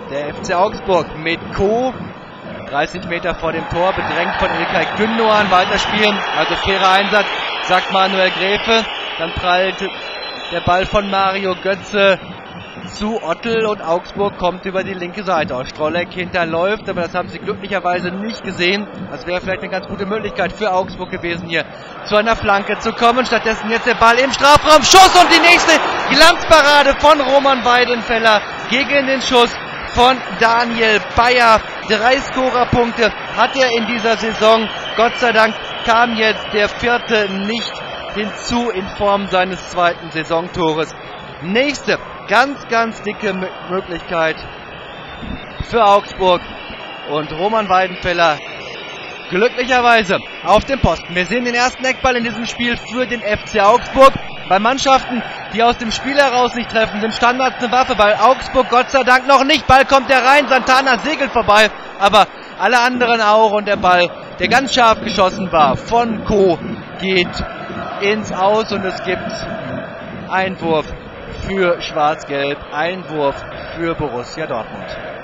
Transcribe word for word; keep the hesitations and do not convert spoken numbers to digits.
Der F C Augsburg mit Co. dreißig Meter vor dem Tor, bedrängt von İlkay Gündoğan, weiterspielen, also fairer Einsatz, sagt Manuel Gräfe. Dann prallt der Ball von Mario Götze zu Ottl und Augsburg kommt über die linke Seite aus. Strolek hinterläuft, aber das haben sie glücklicherweise nicht gesehen. Das wäre vielleicht eine ganz gute Möglichkeit für Augsburg gewesen, hier zu einer Flanke zu kommen. Stattdessen jetzt der Ball im Strafraum, Schuss und die nächste Glanzparade von Roman Weidenfeller gegen den Schuss von Daniel Bayer. Drei Scorerpunkte hat er in dieser Saison. Gott sei Dank kam jetzt der vierte nicht hinzu in Form seines zweiten Saisontores. Nächste ganz, ganz dicke M- Möglichkeit für Augsburg und Roman Weidenfeller glücklicherweise auf dem Posten. Wir sehen den ersten Eckball in diesem Spiel für den F C Augsburg. Bei Mannschaften, die aus dem Spiel heraus nicht treffen, sind Standards eine Waffe. Bei Augsburg Gott sei Dank noch nicht. Ball kommt da rein, Santana segelt vorbei, aber alle anderen auch. Und der Ball, der ganz scharf geschossen war von Co., geht ins Aus und es gibt Einwurf für Schwarz-Gelb, Einwurf für Borussia Dortmund.